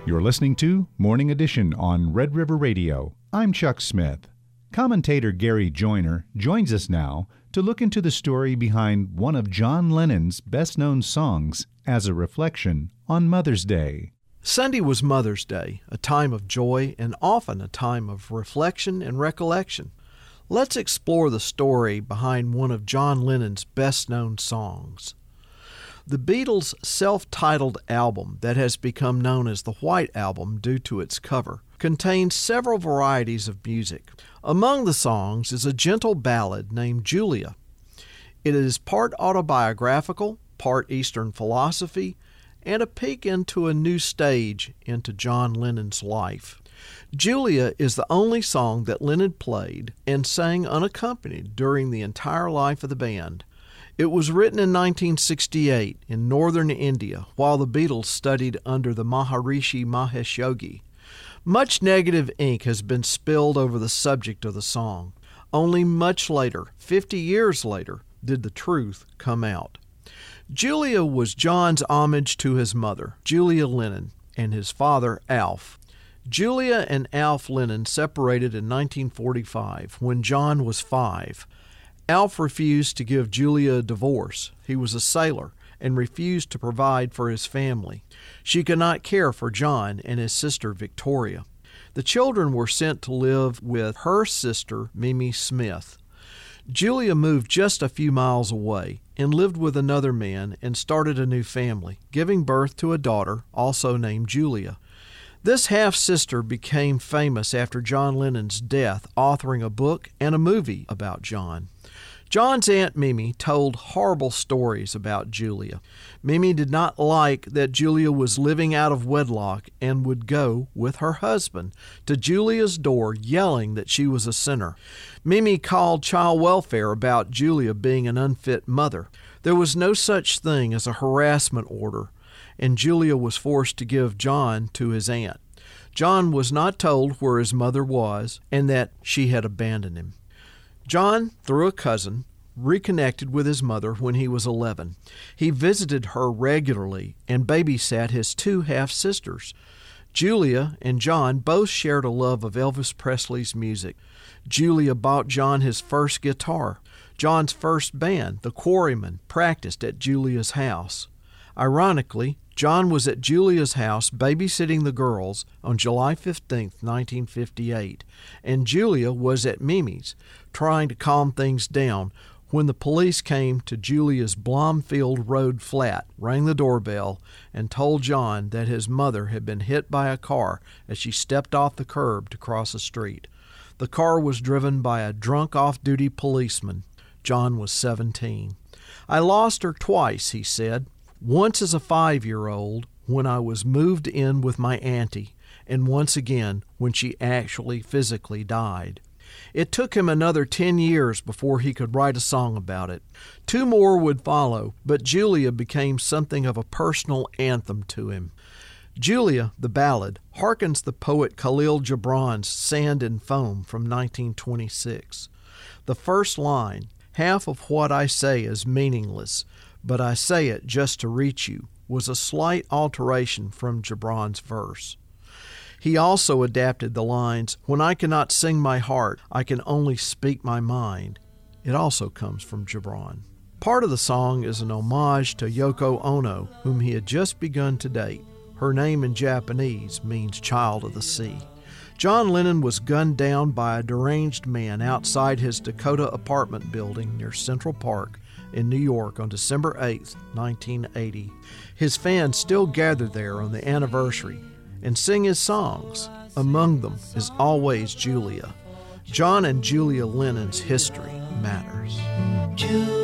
You're listening to Morning Edition on Red River Radio. I'm Chuck Smith. Commentator Gary Joyner joins us now to look into the story behind one of John Lennon's best-known songs as a reflection on Mother's Day. Sunday was Mother's Day, a time of joy and often a time of reflection and recollection. Let's explore the story behind one of John Lennon's best-known songs. The Beatles' self-titled album that has become known as the White Album due to its cover contains several varieties of music. Among the songs is a gentle ballad named Julia. It is part autobiographical, part Eastern philosophy, and a peek into a new stage into John Lennon's life. Julia is the only song that Lennon played and sang unaccompanied during the entire life of the band. It was written in 1968 in northern India while the Beatles studied under the Maharishi Mahesh Yogi. Much negative ink has been spilled over the subject of the song. Only much later, 50 years later, did the truth come out. Julia was John's homage to his mother, Julia Lennon, and his father, Alf. Julia and Alf Lennon separated in 1945 when John was 5. Alf refused to give Julia a divorce. He was a sailor and refused to provide for his family. She could not care for John and his sister Victoria. The children were sent to live with her sister, Mimi Smith. Julia moved just a few miles away and lived with another man and started a new family, giving birth to a daughter, also named Julia. This half-sister became famous after John Lennon's death, authoring a book and a movie about John. John's Aunt Mimi told horrible stories about Julia. Mimi did not like that Julia was living out of wedlock and would go, with her husband, to Julia's door yelling that she was a sinner. Mimi called child welfare about Julia being an unfit mother. There was no such thing as a harassment order, and Julia was forced to give John to his aunt. John was not told where his mother was and that she had abandoned him. John, through a cousin, reconnected with his mother when he was 11. He visited her regularly and babysat his 2 half-sisters. Julia and John both shared a love of Elvis Presley's music. Julia bought John his first guitar. John's first band, the Quarrymen, practiced at Julia's house. Ironically, John was at Julia's house babysitting the girls on July 15, 1958, and Julia was at Mimi's trying to calm things down when the police came to Julia's Blomfield Road flat, rang the doorbell, and told John that his mother had been hit by a car as she stepped off the curb to cross a street. The car was driven by a drunk off-duty policeman. John was 17. "I lost her twice," he said. "Once as a 5-year-old when I was moved in with my auntie, and once again when she actually physically died." It took him another 10 years before he could write a song about it. 2 more would follow, but Julia became something of a personal anthem to him. Julia, the ballad, harkens the poet Khalil Gibran's Sand and Foam from 1926. The first line, "Half of what I say is meaningless, but I say it just to reach you," was a slight alteration from Gibran's verse. He also adapted the lines, "When I cannot sing my heart, I can only speak my mind." It also comes from Gibran. Part of the song is an homage to Yoko Ono, whom he had just begun to date. Her name in Japanese means child of the sea. John Lennon was gunned down by a deranged man outside his Dakota apartment building near Central Park in New York on December 8, 1980. His fans still gather there on the anniversary and sing his songs. Among them is always Julia. John and Julia Lennon's history matters. Julia.